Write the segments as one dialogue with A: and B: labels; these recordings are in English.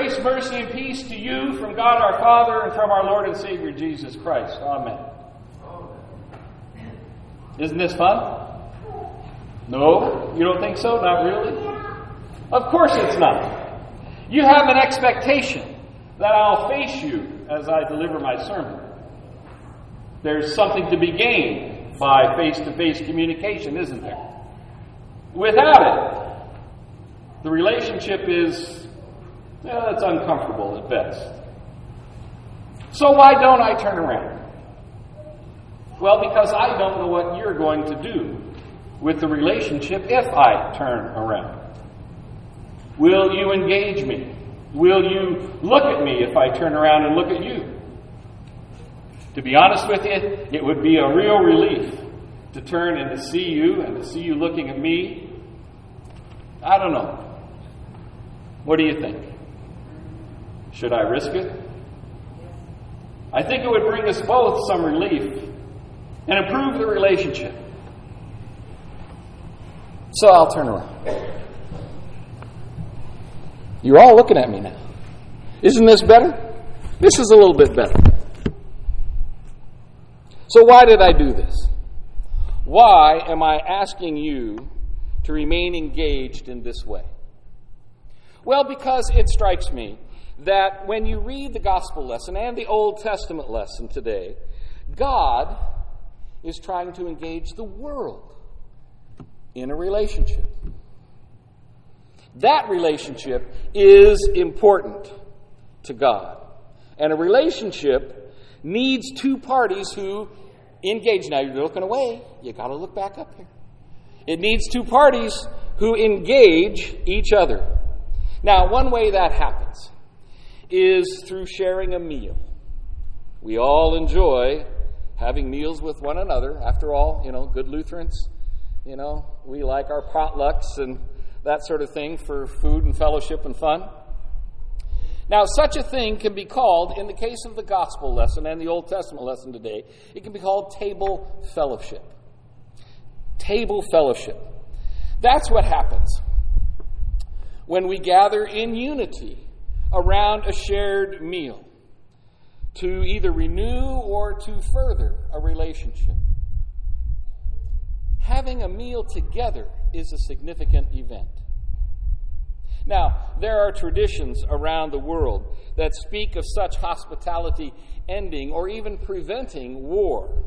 A: Grace, mercy, and peace to you from God our Father and from our Lord and Savior Jesus Christ. Amen. Isn't this fun? No? You don't think so? Not really? Of course it's not. You have an expectation that I'll face you as I deliver my sermon. There's something to be gained by face-to-face communication, isn't there? Without it, the relationship is, it's uncomfortable at best. So why don't I turn around? Well, because I don't know what you're going to do with the relationship if I turn around. Will you engage me? Will you look at me if I turn around and look at you? To be honest with you, it would be a real relief to turn and to see you and to see you looking at me. I don't know. What do you think? Should I risk it? I think it would bring us both some relief and improve the relationship. So I'll turn around. You're all looking at me now. Isn't this better? This is a little bit better. So why did I do this? Why am I asking you to remain engaged in this way? Well, because it strikes me that when you read the gospel lesson and the Old Testament lesson today, God is trying to engage the world in a relationship. That relationship is important to God. And a relationship needs two parties who engage. Now, you're looking away. You got to look back up here. It needs two parties who engage each other. Now, one way that happens is through sharing a meal. We all enjoy having meals with one another. After all, good Lutherans, we like our potlucks and that sort of thing for food and fellowship and fun. Now, such a thing can be called, in the case of the gospel lesson and the Old Testament lesson today, it can be called table fellowship. Table fellowship. That's what happens when we gather in unity around a shared meal to either renew or to further a relationship. Having a meal together is a significant event. Now, there are traditions around the world that speak of such hospitality ending or even preventing war.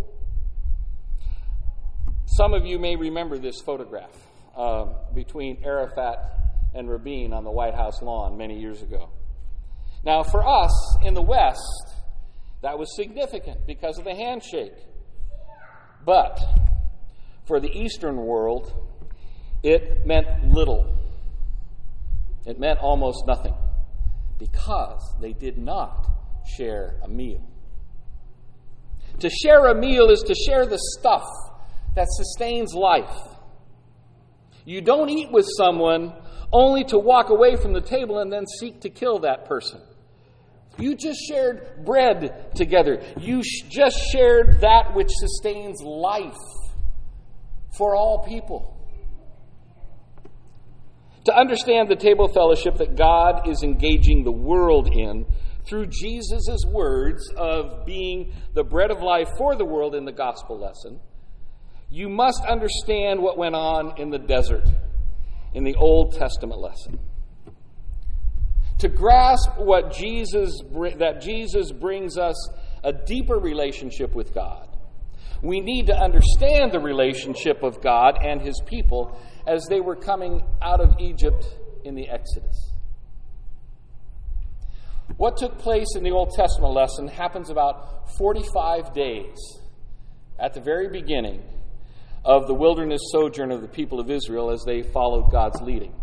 A: Some of you may remember this photograph between Arafat and Rabin on the White House lawn many years ago. Now, for us in the West, that was significant because of the handshake. But for the Eastern world, it meant little. It meant almost nothing because they did not share a meal. To share a meal is to share the stuff that sustains life. You don't eat with someone only to walk away from the table and then seek to kill that person. You just shared bread together. You just shared that which sustains life for all people. To understand the table fellowship that God is engaging the world in through Jesus' words of being the bread of life for the world in the gospel lesson, you must understand what went on in the desert in the Old Testament lesson. To grasp that Jesus brings us a deeper relationship with God, we need to understand the relationship of God and His people as they were coming out of Egypt in the Exodus. What took place in the Old Testament lesson happens about 45 days at the very beginning of the wilderness sojourn of the people of Israel as they followed God's leading.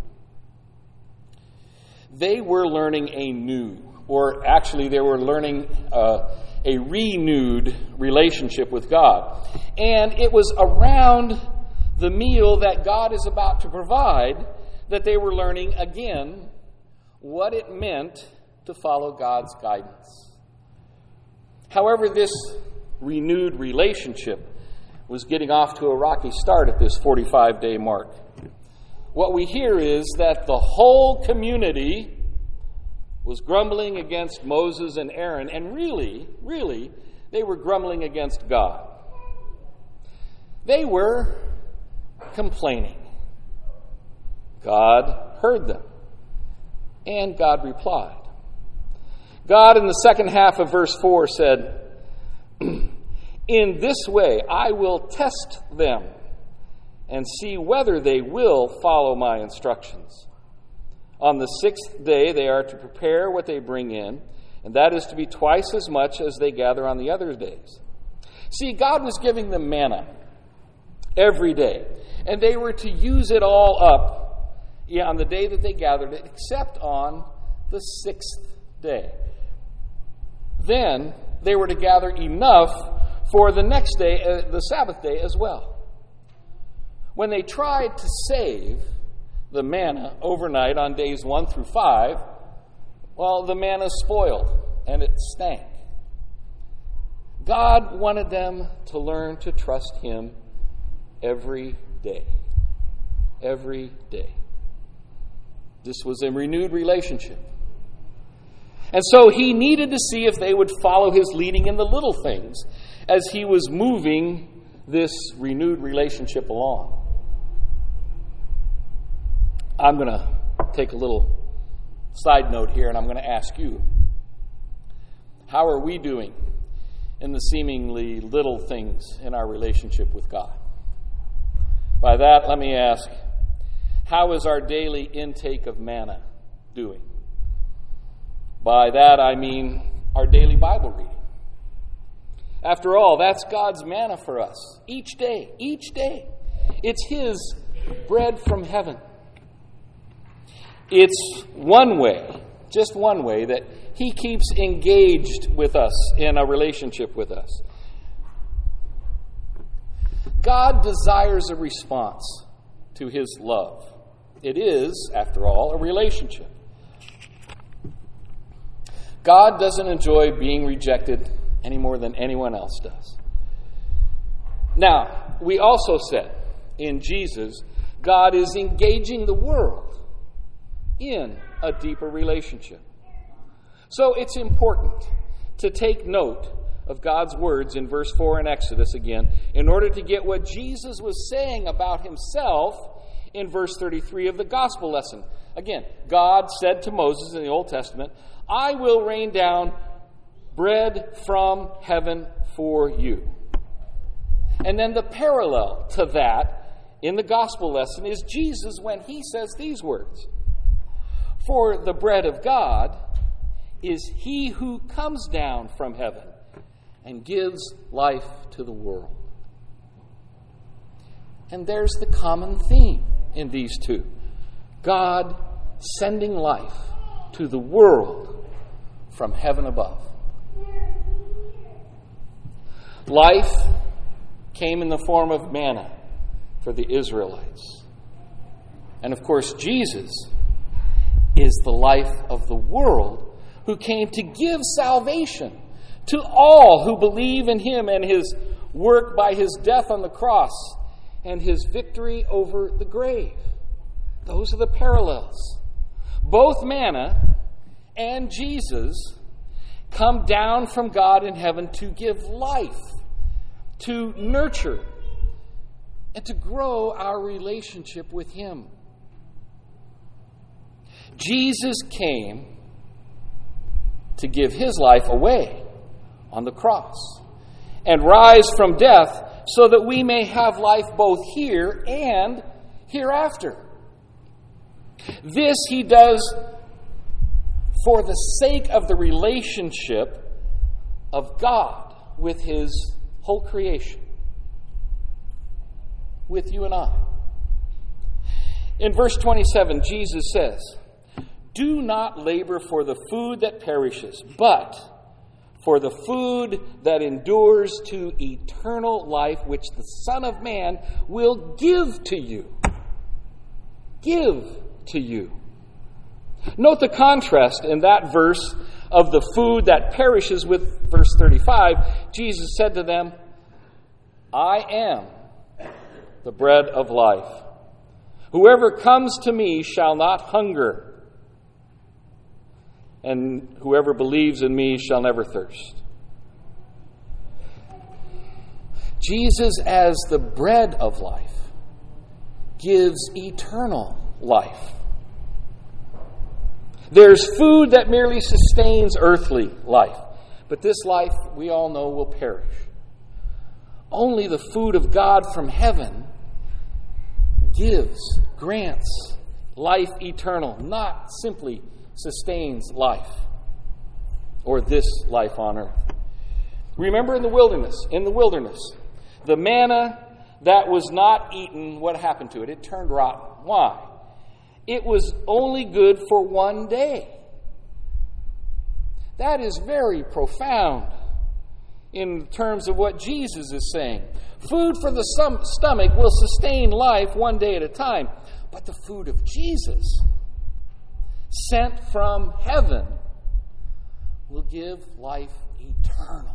A: They were learning they were learning a renewed relationship with God. And it was around the meal that God is about to provide that they were learning again what it meant to follow God's guidance. However, this renewed relationship was getting off to a rocky start at this 45-day mark. What we hear is that the whole community was grumbling against Moses and Aaron, and really, they were grumbling against God. They were complaining. God heard them, and God replied. God, in the second half of verse 4, said, "In this way I will test them and see whether they will follow my instructions. On the 6th day they are to prepare what they bring in, and that is to be twice as much as they gather on the other days." See, God was giving them manna every day, and they were to use it all up on the day that they gathered it, except on the 6th day. Then they were to gather enough for the next day, the Sabbath day as well. When they tried to save the manna overnight on days 1 through 5, well, the manna spoiled and it stank. God wanted them to learn to trust Him every day. Every day. This was a renewed relationship. And so He needed to see if they would follow His leading in the little things as He was moving this renewed relationship along. I'm going to take a little side note here, and I'm going to ask you, how are we doing in the seemingly little things in our relationship with God? By that, let me ask, how is our daily intake of manna doing? By that, I mean our daily Bible reading. After all, that's God's manna for us, each day, each day. It's His bread from heaven. It's one way, just one way, that He keeps engaged with us in a relationship with us. God desires a response to His love. It is, after all, a relationship. God doesn't enjoy being rejected any more than anyone else does. Now, we also said in Jesus, God is engaging the world in a deeper relationship. So it's important to take note of God's words in verse 4 in Exodus again, in order to get what Jesus was saying about Himself in verse 33 of the gospel lesson. Again, God said to Moses in the Old Testament, "I will rain down bread from heaven for you." And then the parallel to that in the gospel lesson is Jesus when He says these words, "For the bread of God is He who comes down from heaven and gives life to the world." And there's the common theme in these two. God sending life to the world from heaven above. Life came in the form of manna for the Israelites. And of course, Jesus is the life of the world, who came to give salvation to all who believe in Him and His work by His death on the cross and His victory over the grave. Those are the parallels. Both manna and Jesus come down from God in heaven to give life, to nurture, and to grow our relationship with Him. Jesus came to give His life away on the cross and rise from death so that we may have life both here and hereafter. This He does for the sake of the relationship of God with His whole creation, with you and I. In verse 27, Jesus says, "Do not labor for the food that perishes, but for the food that endures to eternal life, which the Son of Man will give to you." Give to you. Note the contrast in that verse of the food that perishes with verse 35. Jesus said to them, "I am the bread of life. Whoever comes to me shall not hunger, and whoever believes in me shall never thirst. Jesus, as the bread of life, gives eternal life. There's food that merely sustains earthly life, but this life, we all know, will perish. Only the food of God from heaven grants life eternal, not simply sustains life or this life on earth. Remember in the wilderness, the manna that was not eaten, what happened to it? It turned rotten. Why? It was only good for one day. That is very profound in terms of what Jesus is saying. Food for the stomach will sustain life one day at a time, but the food of Jesus, sent from heaven, will give life eternal.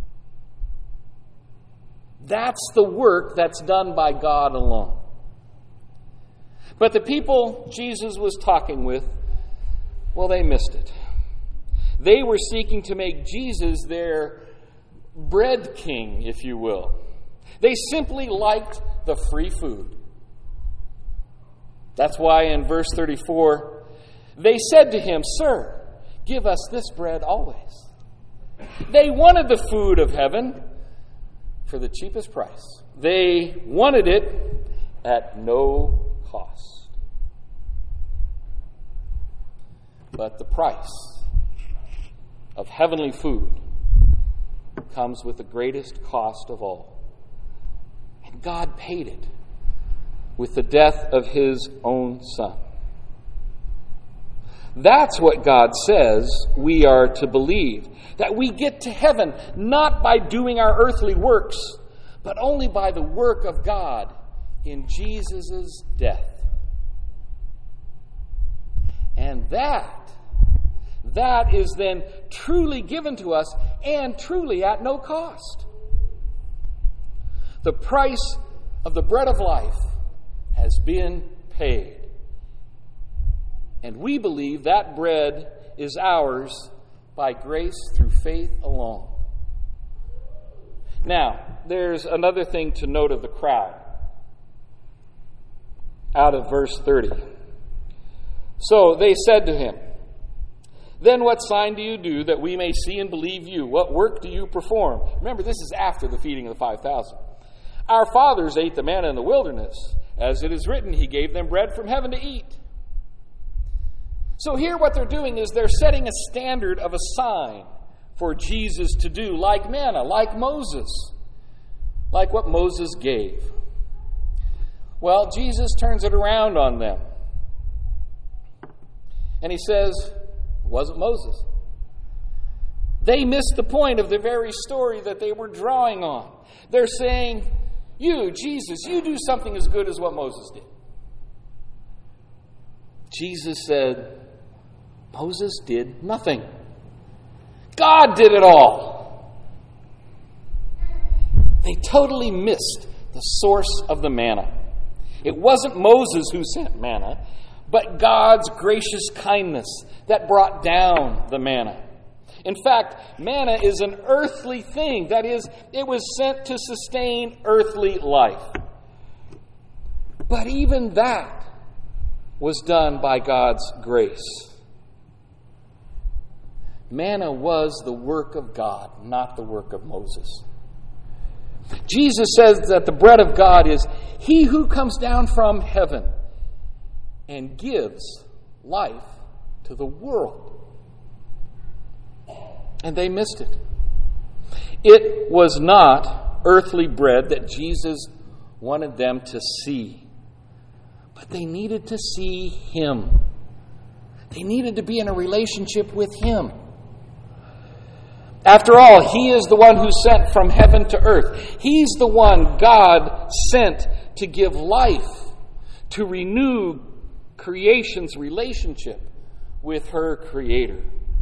A: That's the work that's done by God alone. But the people Jesus was talking with, well, they missed it. They were seeking to make Jesus their bread king, if you will. They simply liked the free food. That's why in verse 34, they said to him, "Sir, give us this bread always." They wanted the food of heaven for the cheapest price. They wanted it at no cost. But the price of heavenly food comes with the greatest cost of all. And God paid it with the death of his own Son. That's what God says we are to believe. That we get to heaven not by doing our earthly works, but only by the work of God in Jesus' death. And that is then truly given to us and truly at no cost. The price of the bread of life has been paid. And we believe that bread is ours by grace through faith alone. Now, there's another thing to note of the crowd. Out of verse 30. So they said to him, "Then what sign do you do that we may see and believe you? What work do you perform?" Remember, this is after the feeding of the 5,000. "Our fathers ate the manna in the wilderness. As it is written, he gave them bread from heaven to eat." So here what they're doing is they're setting a standard of a sign for Jesus to do, like manna, like Moses, like what Moses gave. Well, Jesus turns it around on them. And he says, it wasn't Moses. They missed the point of the very story that they were drawing on. They're saying, "You, Jesus, you do something as good as what Moses did." Jesus said, Moses did nothing. God did it all. They totally missed the source of the manna. It wasn't Moses who sent manna, but God's gracious kindness that brought down the manna. In fact, manna is an earthly thing. That is, it was sent to sustain earthly life. But even that was done by God's grace. Manna was the work of God, not the work of Moses. Jesus says that the bread of God is he who comes down from heaven and gives life to the world. And they missed it. It was not earthly bread that Jesus wanted them to see. But they needed to see him. They needed to be in a relationship with him. After all, he is the one who sent from heaven to earth. He's the one God sent to give life, to renew creation's relationship with her Creator.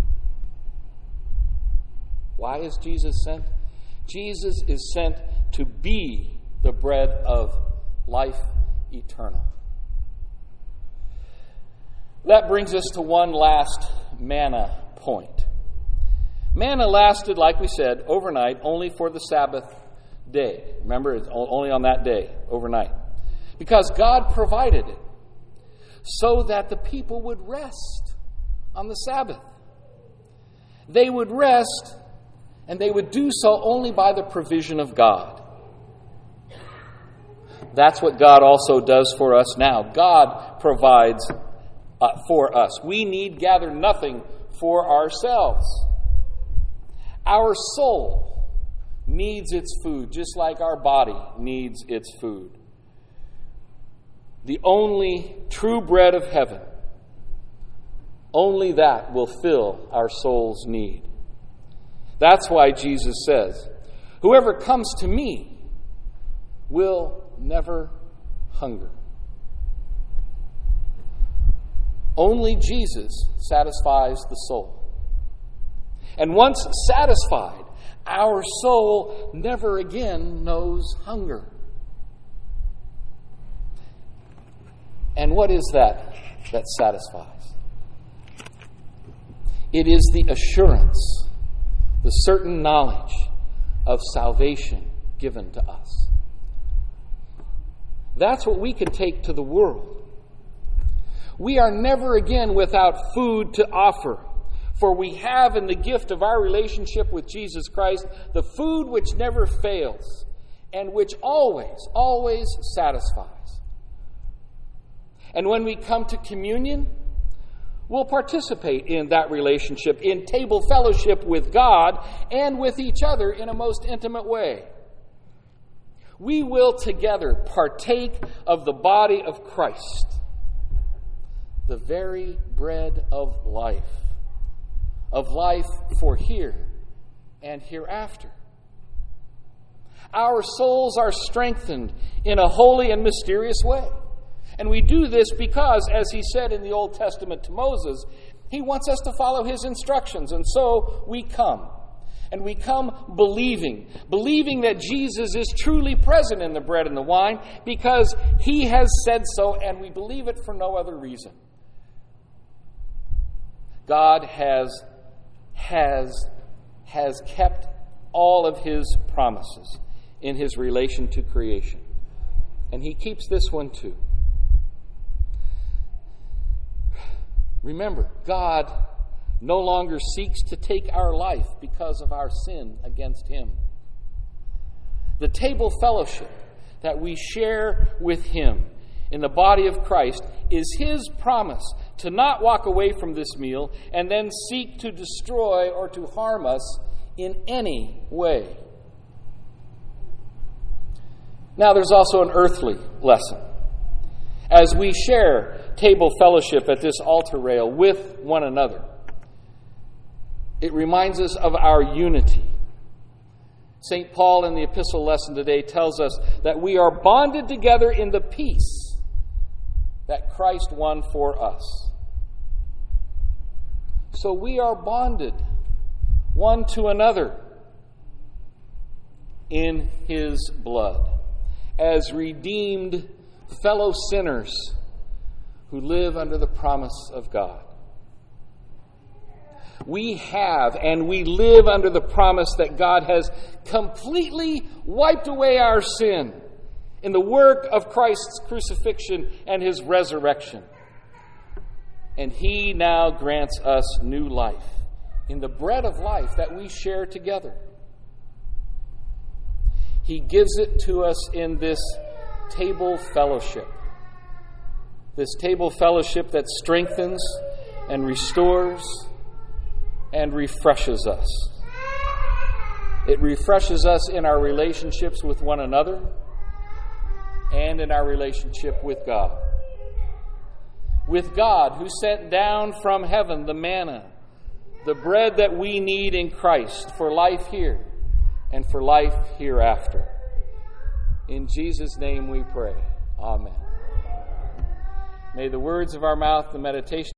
A: Why is Jesus sent? Jesus is sent to be the bread of life eternal. That brings us to one last manna point. Manna lasted, like we said, overnight, only for the Sabbath day. Remember, it's only on that day, overnight. Because God provided it so that the people would rest on the Sabbath. They would rest, and they would do so only by the provision of God. That's what God also does for us now. God provides for us. We need gather nothing for ourselves. Our soul needs its food, just like our body needs its food. The only true bread of heaven, only that will fill our soul's need. That's why Jesus says, "Whoever comes to me will never hunger." Only Jesus satisfies the soul. And once satisfied, our soul never again knows hunger. And what is that satisfies? It is the assurance, the certain knowledge of salvation given to us. That's what we can take to the world. We are never again without food to offer, for we have in the gift of our relationship with Jesus Christ the food which never fails and which always satisfies. And when we come to communion, we'll participate in that relationship, in table fellowship with God and with each other in a most intimate way. We will together partake of the body of Christ, the very bread of life for here and hereafter. Our souls are strengthened in a holy and mysterious way. And we do this because, as he said in the Old Testament to Moses, he wants us to follow his instructions. And so we come. And we come believing that Jesus is truly present in the bread and the wine because he has said so, and we believe it for no other reason. God has kept all of his promises in his relation to creation. And he keeps this one too. Remember, God no longer seeks to take our life because of our sin against him. The table fellowship that we share with him in the body of Christ is his promise to not walk away from this meal and then seek to destroy or to harm us in any way. Now, there's also an earthly lesson. As we share table fellowship at this altar rail with one another, it reminds us of our unity. St. Paul in the epistle lesson today tells us that we are bonded together in the peace that Christ won for us. So we are bonded one to another in his blood as redeemed fellow sinners who live under the promise of God. We have and we live under the promise that God has completely wiped away our sin in the work of Christ's crucifixion and his resurrection. And he now grants us new life in the bread of life that we share together. He gives it to us in this table fellowship. This table fellowship that strengthens and restores and refreshes us. It refreshes us in our relationships with one another and in our relationship with God. With God, who sent down from heaven the manna, the bread that we need in Christ for life here and for life hereafter. In Jesus' name we pray. Amen. May the words of our mouth, the meditation